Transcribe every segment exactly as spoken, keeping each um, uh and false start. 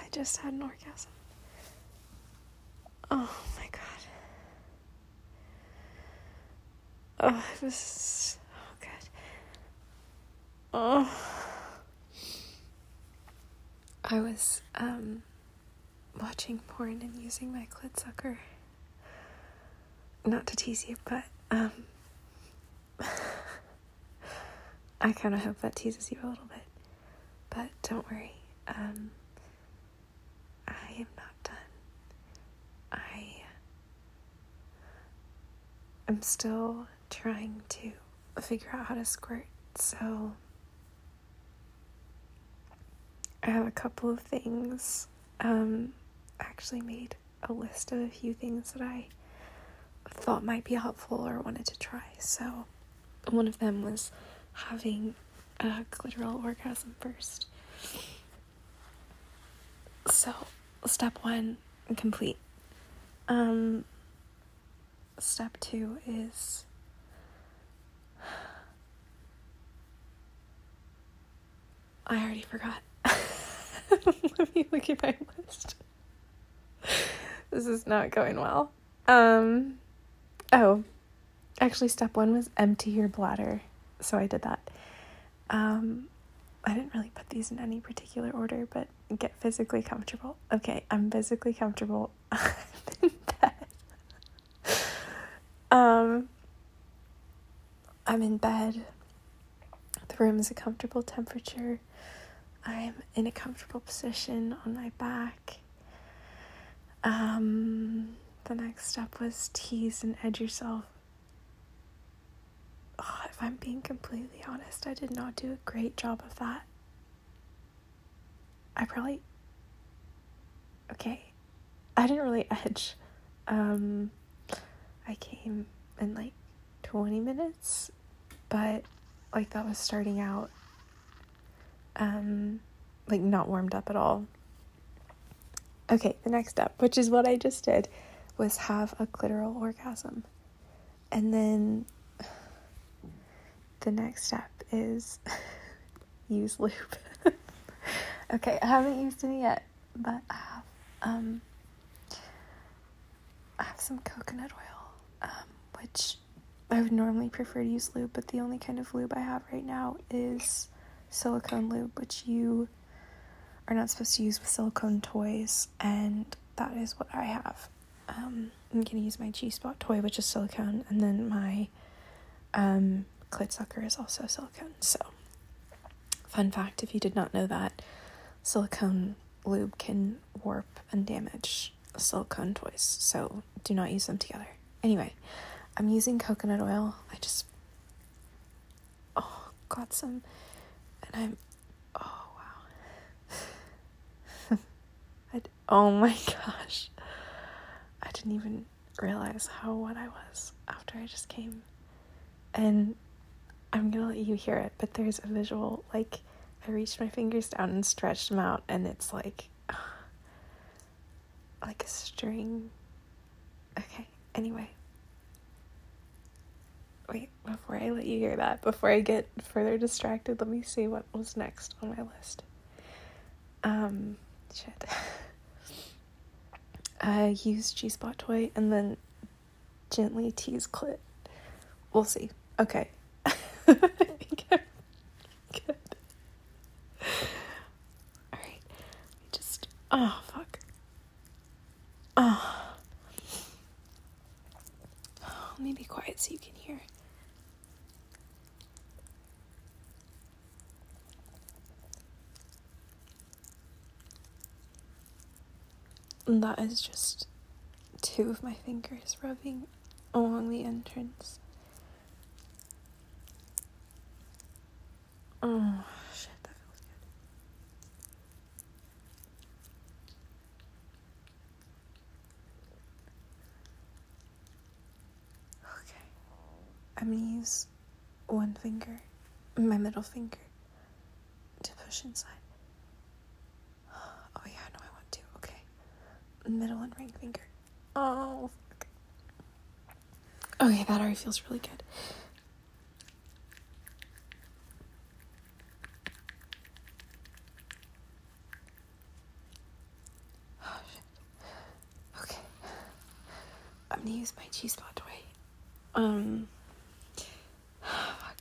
I just had an orgasm. Oh my god. Oh, it was so good. Oh. I was, um, watching porn and using my clit sucker. Not to tease you, but, um, I kind of hope that teases you a little bit. But don't worry, um, I am not done. I am still trying to figure out how to squirt, so I have a couple of things. Um, I actually made a list of a few things that I thought might be helpful or wanted to try. So one of them was having a clitoral orgasm first. So step one, complete. Um, step two is I already forgot. Let me look at my list. This is not going well. Um, oh, actually step one was empty your bladder. So I did that. Um, I didn't really put these in any particular order, but get physically comfortable. Okay, I'm physically comfortable. I'm in bed. Um, I'm in bed. The room is a comfortable temperature. I'm in a comfortable position on my back. Um, the next step was tease and edge yourself. Oh, if I'm being completely honest, I did not do a great job of that. I probably... Okay, I didn't really edge. Um, I came in like twenty minutes, but like that was starting out, um, like not warmed up at all. Okay, the next step, which is what I just did, was have a clitoral orgasm. And then the next step is use lube. Okay, I haven't used any yet, but I have, um, I have some coconut oil, um, which I would normally prefer to use lube, but the only kind of lube I have right now is silicone lube, which you are not supposed to use with silicone toys, and that is what I have. Um, I'm going to use my G-Spot toy, which is silicone, and then my um, clit sucker is also silicone. So, fun fact, if you did not know that, silicone lube can warp and damage silicone toys, so do not use them together. Anyway, I'm using coconut oil. I just, oh, got some, and I'm, oh, wow. I, oh my gosh. I didn't even realize how wet I was after I just came. And I'm gonna let you hear it, but there's a visual, like, I reached my fingers down and stretched them out, and it's like, like a string. Okay, anyway. Wait, before I let you hear that, before I get further distracted, let me see what was next on my list. Um, shit. I use G-Spot toy and then gently tease clit. We'll see. Okay. I think I'm good. Alright. Just, oh, fuck. Oh. Let me be quiet so you can hear. And that is just two of my fingers rubbing along the entrance. Oh, shit, that feels good. Okay. I'm gonna use one finger, my middle finger, to push inside. Oh yeah, no, I want to. Okay. Middle and ring finger. Oh, fuck. Okay, that already feels really good. use my G-spot toy. Um, fuck.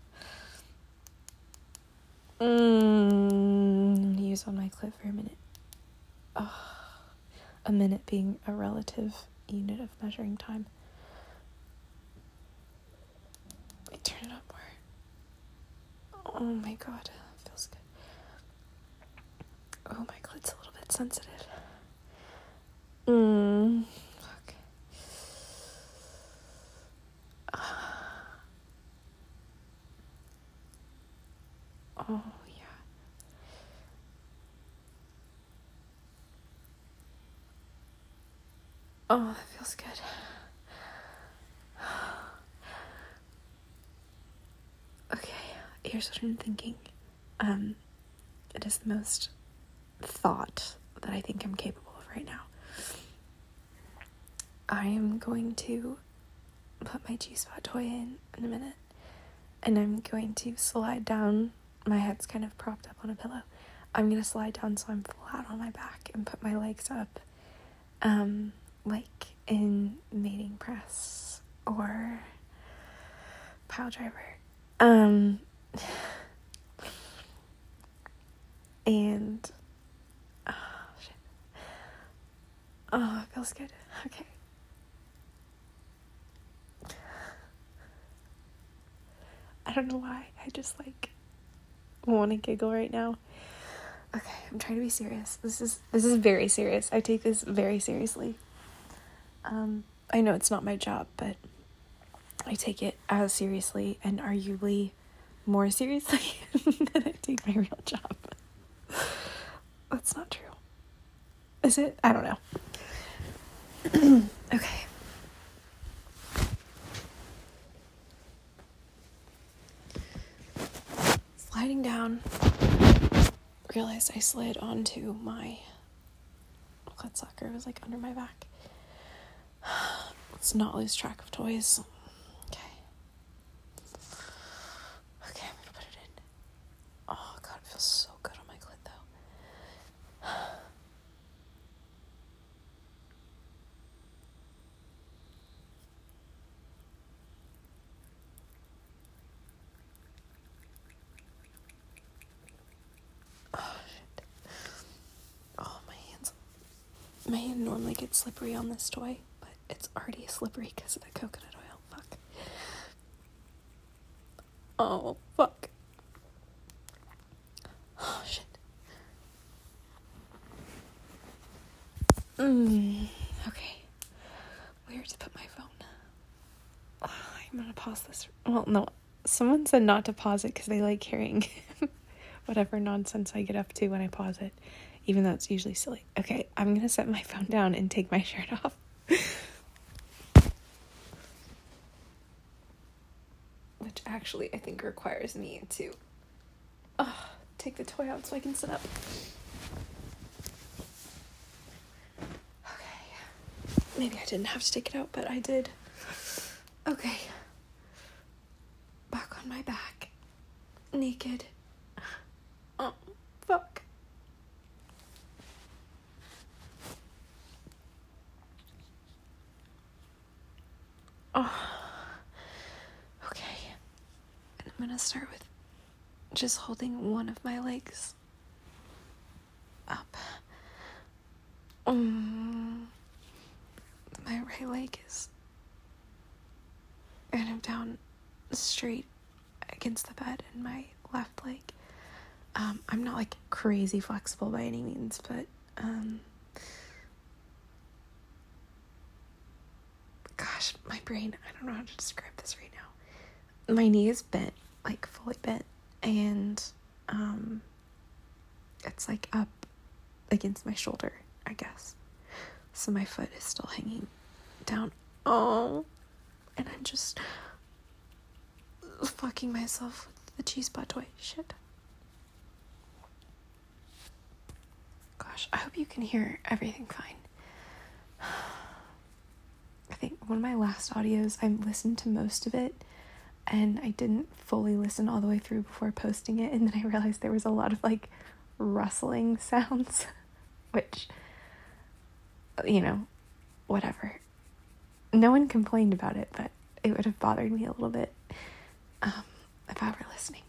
Mm, I'm gonna use on my clit for a minute. Oh, a minute being a relative unit of measuring time. Wait, turn it up more. Oh my god, it feels good. Oh, my clit's a little bit sensitive. Mmm. Fuck. Oh, yeah. Oh, that feels good. Okay, here's what I'm thinking. Um, it is the most thought that I think I'm capable of right now. I am going to put my G-spot toy in in a minute, and I'm going to slide down. My head's kind of propped up on a pillow. I'm going to slide down so I'm flat on my back and put my legs up, um, like in mating press or pile driver. Um, and, oh, shit. Oh, it feels good. Okay. I don't know why. I just, like, want to giggle right now. Okay, I'm trying to be serious. This is this is very serious. I take this very seriously. Um, I know it's not my job, but I take it as seriously and arguably more seriously than I take my real job. That's not true. Is it? I don't know. Okay. Sliding down, realized I slid onto my clit sucker. It was like under my back. Let's not lose track of toys. Okay. Okay, I'm gonna put it in. Oh god, it feels so good on my clit though. Oh shit. Oh, my hands. My hand normally gets slippery on this toy, but it's already slippery because of the coconut oil. Fuck. Oh, fuck. Oh, shit. Mm, okay. Where to put my phone? Oh, I'm gonna pause this. Well, no. Someone said not to pause it because they like hearing whatever nonsense I get up to when I pause it, even though it's usually silly. Okay, I'm gonna set my phone down and take my shirt off. Which actually I think requires me to uh, take the toy out so I can sit up. Okay. Maybe I didn't have to take it out, but I did. Okay. Back on my back. Naked. Oh, fuck. Oh. Okay. And I'm gonna start with just holding one of my legs up. Um, my right leg is kind of down straight against the bed, and my left leg, um, I'm not like crazy flexible by any means, but um, gosh, my brain, I don't know how to describe this right now. My knee is bent, like fully bent, and um, it's like up against my shoulder, I guess. So my foot is still hanging down. Oh, and I'm just fucking myself with the G-spot toy. Shit. Gosh, I hope you can hear everything fine. I think one of my last audios, I listened to most of it, and I didn't fully listen all the way through before posting it, and then I realized there was a lot of, like, rustling sounds, which, you know, whatever. no one complained about it, but it would have bothered me a little bit um, if I were listening.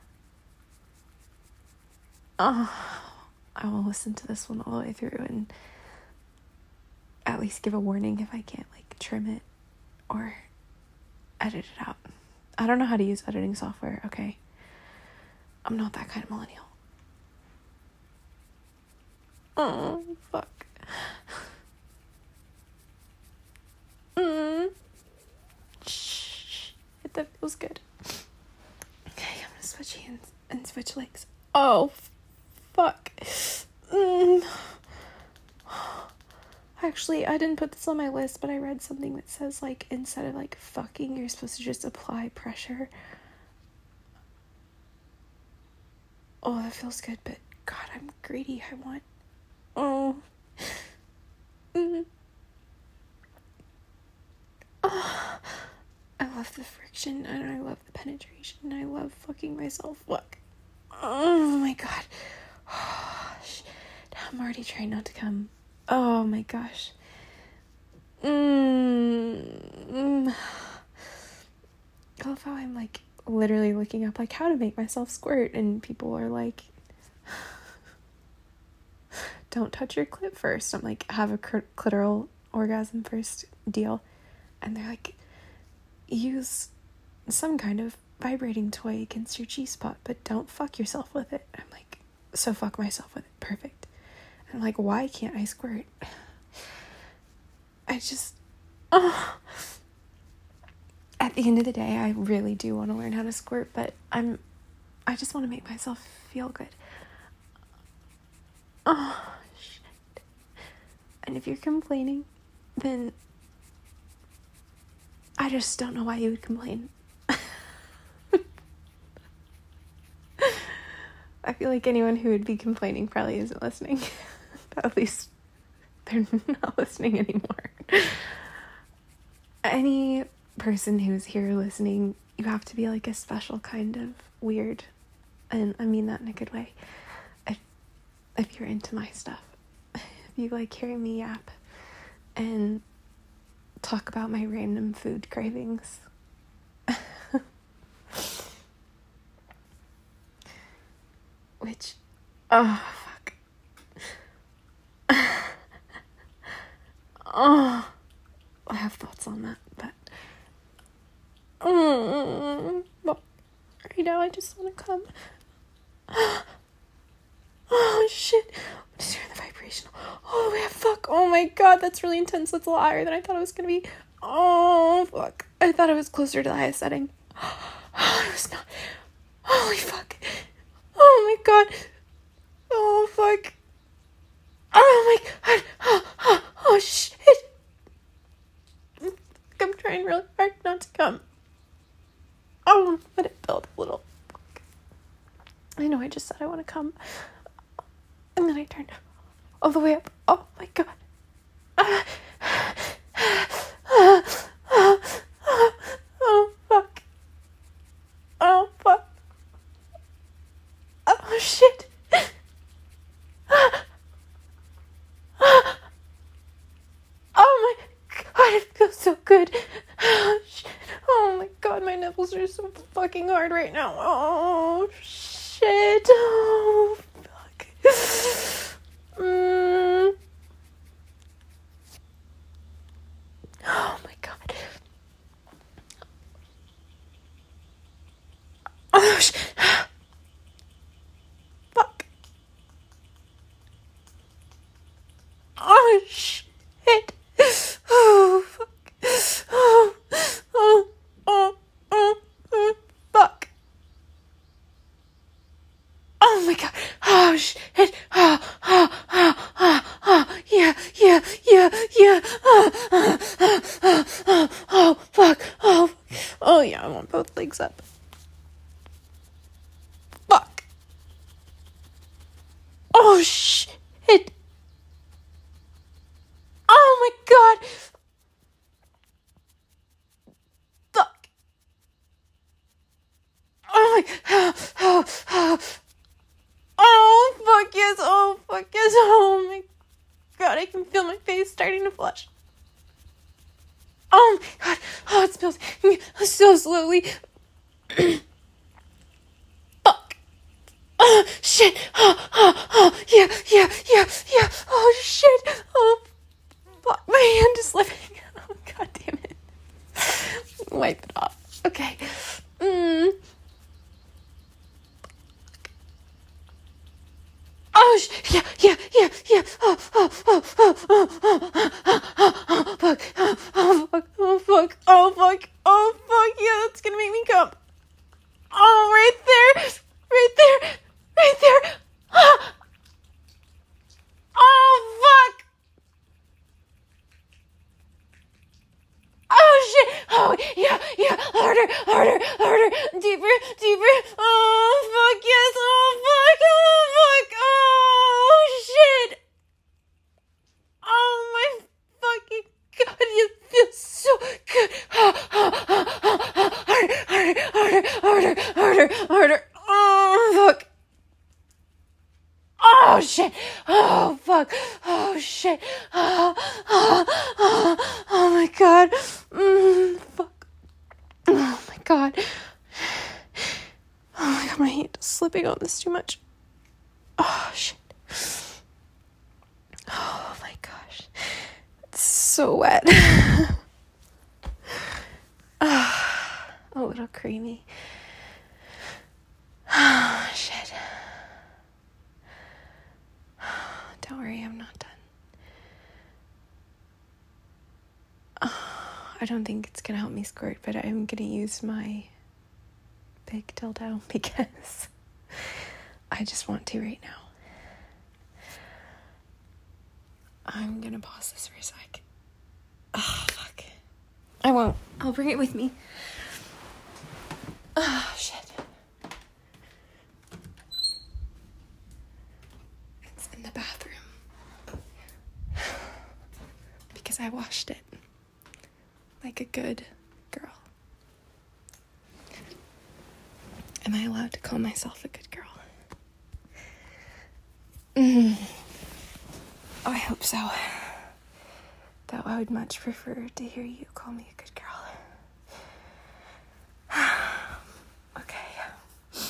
Oh, I will listen to this one all the way through and at least give a warning if I can't, like, trim it or edit it out. I don't know how to use editing software, okay? I'm not that kind of millennial. Oh, fuck. Mm. Shh. That feels good. Okay, I'm gonna switch hands and switch legs. Oh, fuck. Mm. Actually, I didn't put this on my list, but I read something that says, like, instead of, like, fucking, you're supposed to just apply pressure. Oh, that feels good, but God, I'm greedy. I want... Oh. Mm. Oh. I love the friction, and I love the penetration. I love fucking myself. Look. Oh, my God. Oh, shit. I'm already trying not to come. Oh, my gosh. Mm. I love how I'm, like, literally looking up, like, how to make myself squirt, and people are like, don't touch your clit first. I'm like, have a clitoral orgasm first deal. And they're like, use some kind of vibrating toy against your G-spot, but don't fuck yourself with it. I'm like, so fuck myself with it. Perfect. And I'm like, why can't I squirt? I just, oh. At the end of the day, I really do want to learn how to squirt, but I'm, I just want to make myself feel good. Oh, shit. And if you're complaining, then I just don't know why you would complain. I feel like anyone who would be complaining probably isn't listening. But at least they're not listening anymore. Any person who's here listening, you have to be like a special kind of weird, and I mean that in a good way. If, if you're into my stuff, if you like hearing me yap and talk about my random food cravings, which, oh fuck, oh, I have thoughts on that, but mm, well, right now I just want to come. Oh shit, just hear the vibration all the way up. Fuck, oh my God, that's really intense. That's a lot higher than I thought it was gonna be. Oh fuck, I thought it was closer to the highest setting. Oh, it was not. Holy fuck. Oh my God. Oh fuck. Oh my God. Oh, oh, oh shit. I'm trying really hard not to come. Oh, let it build a little. I know I just said I want to come. And then I turned all the way up. Oh my God. Uh, uh, uh, uh, oh fuck. Oh fuck. Oh shit. Oh my God, it feels so good. Oh shit. Oh my God, my nipples are so fucking hard right now. Oh shit. Oh fuck. Mm. Oh my God. Oh shit. Fuck. Oh shit. Oh fuck. Oh, oh, oh, oh, oh, fuck. Oh my God. Oh shit. Oh, oh, oh, oh, oh, yeah, yeah, yeah, yeah. Oh, oh, oh, oh, oh, oh, fuck. Oh, oh yeah, I want both legs up. Fuck. Oh shit. Oh my God. Fuck. Oh my, oh, oh, oh. Oh, fuck yes, oh, fuck yes, oh my God, I can feel my face starting to flush. Oh blood spills so slowly. Fuck. Oh, shit. Oh, oh, oh, yeah, yeah, yeah, yeah. Oh, shit. Oh, fuck. My hand is slipping. Oh, god damn it. Wipe it off. Okay. Mm. Oh, sh- yeah, yeah, yeah, yeah. Oh, oh, oh, oh, oh, oh, oh, oh, oh, fuck. Oh, oh, fuck. Oh, fuck. Oh, fuck. Oh, fuck. Yeah, that's gonna make me come. Oh, right there. Right there. Right there. Oh, oh fuck. Oh, shit. Oh, yeah, yeah. Harder, harder, harder. Deeper, deeper. Oh, fuck, yes. Oh, fuck. Oh, fuck. Oh, shit. Oh, my fucking God. You feel so good. Oh, oh, oh, oh, oh. Harder, harder, harder, harder, harder, harder. Oh, fuck. Oh, shit. Oh, fuck. Oh, shit. Oh, oh, oh, oh my God. Mm, fuck. Oh, my God. Oh, my God. My hand is slipping on this too much. Oh, shit. Oh, my gosh. It's so wet. Oh, a little creamy. Oh, shit. Don't worry, I'm not done. Oh, I don't think it's gonna help me squirt, but I'm gonna use my big dildo because I just want to right now. I'm gonna pause this for a sec. Oh, fuck. I won't. I'll bring it with me. Oh, shit. It's in the bathroom. Because I washed it. Like a good girl. Am I allowed to call myself a good girl? Mm. Oh, I hope so. Though I would much prefer to hear you call me a good girl. Okay.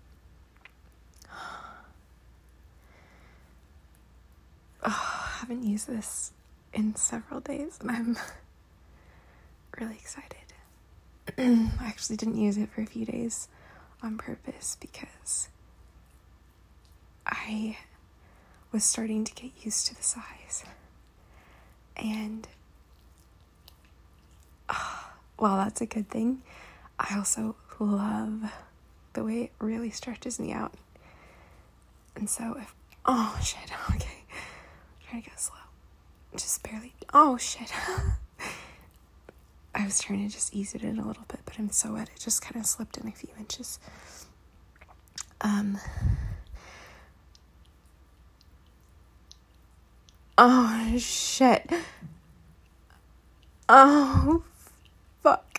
Oh, I haven't used this in several days, and I'm really excited. I actually didn't use it for a few days on purpose because I was starting to get used to the size. And oh, while that's a good thing, I also love the way it really stretches me out. And so if, oh shit, okay, trying to go slow. Just barely, oh shit. I was trying to just ease it in a little bit, but I'm so wet, it just kind of slipped in a few inches. Um, oh shit. Oh, fuck.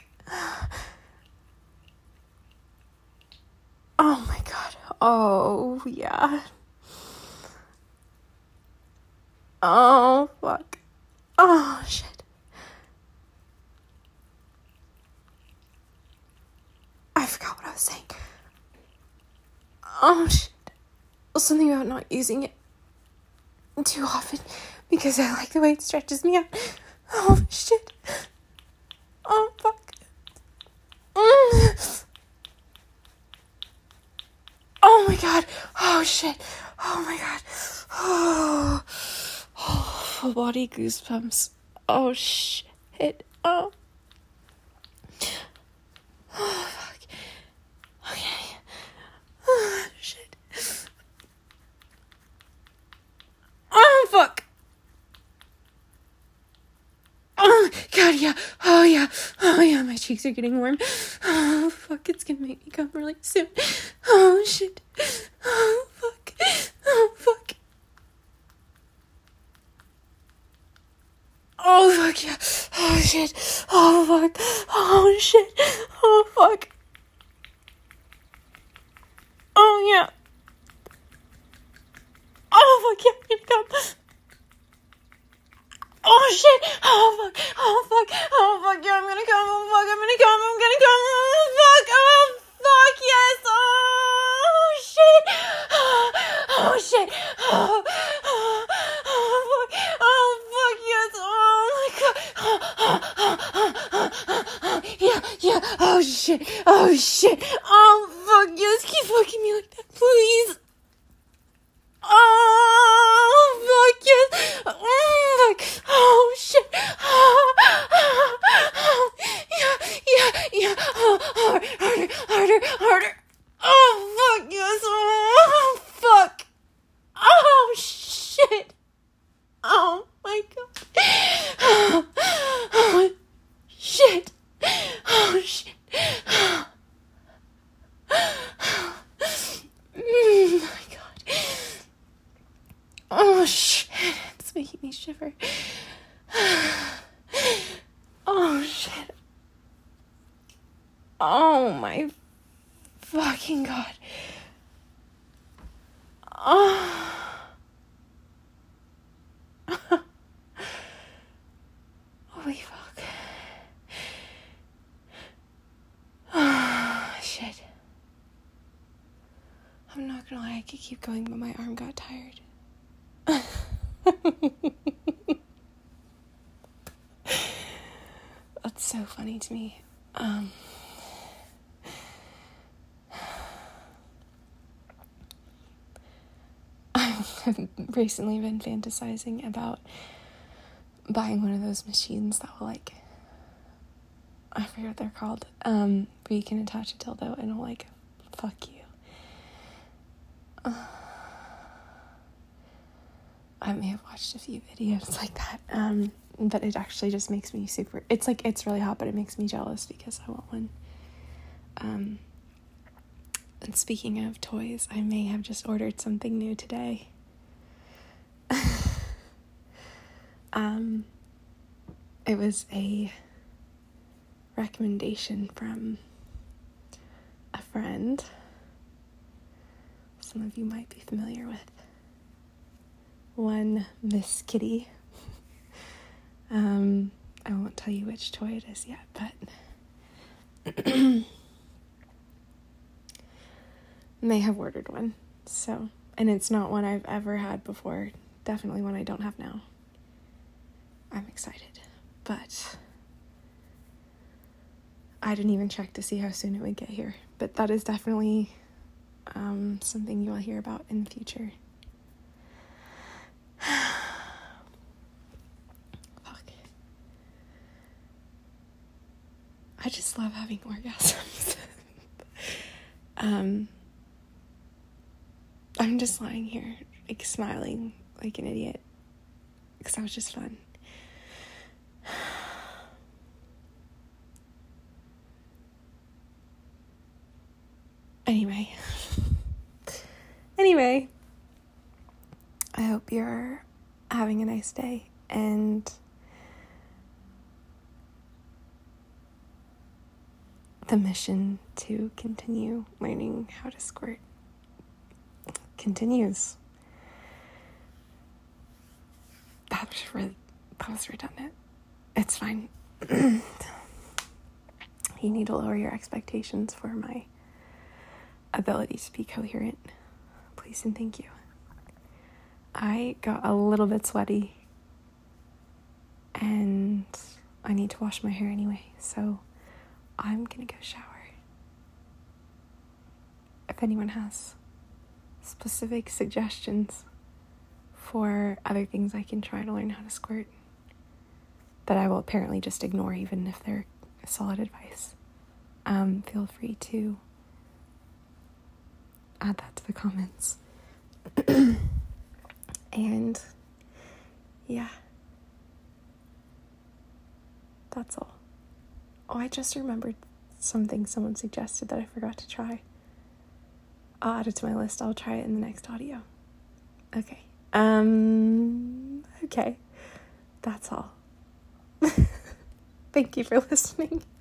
Oh my God. Oh, yeah. Oh, fuck. Oh, shit. I forgot what I was saying. Oh, shit. Something about not using it too often because I like the way it stretches me out. Oh, shit. Oh, fuck. Mm. Oh, my God. Oh, shit. Oh, my God. Oh, oh full body goosebumps. Oh, shit. Oh. Oh, fuck. Okay. Oh, shit. Oh, fuck. Oh, God, yeah. Oh, yeah. Oh, yeah, my cheeks are getting warm. Oh, fuck, it's gonna make me come really soon. Oh, shit. Oh, fuck. Oh, fuck. Oh, fuck, yeah. Oh, shit. Oh, fuck. Oh, shit. Oh, fuck. Oh, yeah. Oh, fuck, yeah, I'm gonna come. Oh, shit. Oh, fuck. Oh, fuck. Oh, fuck. Yeah, I'm gonna come. Oh, fuck. I'm gonna come. I'm gonna come. Oh, fuck. Oh, fuck. Yes. Oh, shit. Oh, oh shit. Oh, oh, oh, fuck. Oh, fuck. Yes. Oh, my God. Oh, oh, oh, oh, oh, oh, yeah, yeah. Oh, shit. Oh, shit. Oh, fuck. Yes. Keep fucking me like that, please. Oh, fuck, yes. Oh, fuck. Oh, shit. Oh, oh, oh, yeah, yeah, yeah. Oh, harder, harder, harder, harder. Oh, fuck, yes. Oh, fuck. Oh, shit. Oh, my God. Oh, oh shit. Oh, shit. Mm, my God. Oh, shit. It's making me shiver. Oh, shit. Oh, my fucking God. Oh. Holy fuck. Oh, shit. I'm not gonna lie, I could keep going, but my arm got tired. That's so funny to me. Um, I've recently been fantasizing about buying one of those machines that will, like, I forget what they're called, um, where you can attach a dildo and it'll, like, fuck you. Uh, I may have watched a few videos like that, um, but it actually just makes me super, it's like, it's really hot, but it makes me jealous because I want one. Um, and speaking of toys, I may have just ordered something new today. um, it was a recommendation from a friend. Some of you might be familiar with one Miss Kitty. um, I won't tell you which toy it is yet, but may have ordered one. So, and it's not one I've ever had before. Definitely one I don't have now. I'm excited, but I didn't even check to see how soon it would get here. But that is definitely um, something you will hear about in the future. Fuck. I just love having orgasms. um, I'm just lying here, like, smiling like an idiot, because that was just fun. Anyway. Anyway. I hope you're having a nice day, and the mission to continue learning how to squirt continues. That was, re- that was redundant. It's fine. You need to lower your expectations for my ability to be coherent. Please and thank you. I got a little bit sweaty, and I need to wash my hair anyway, so I'm gonna go shower. If anyone has specific suggestions for other things I can try to learn how to squirt that I will apparently just ignore even if they're solid advice, um, feel free to add that to the comments. And yeah, that's all. Oh, I just remembered something someone suggested that I forgot to try. I'll add it to my list. I'll try it in the next audio. Okay. Um, okay. That's all. Thank you for listening.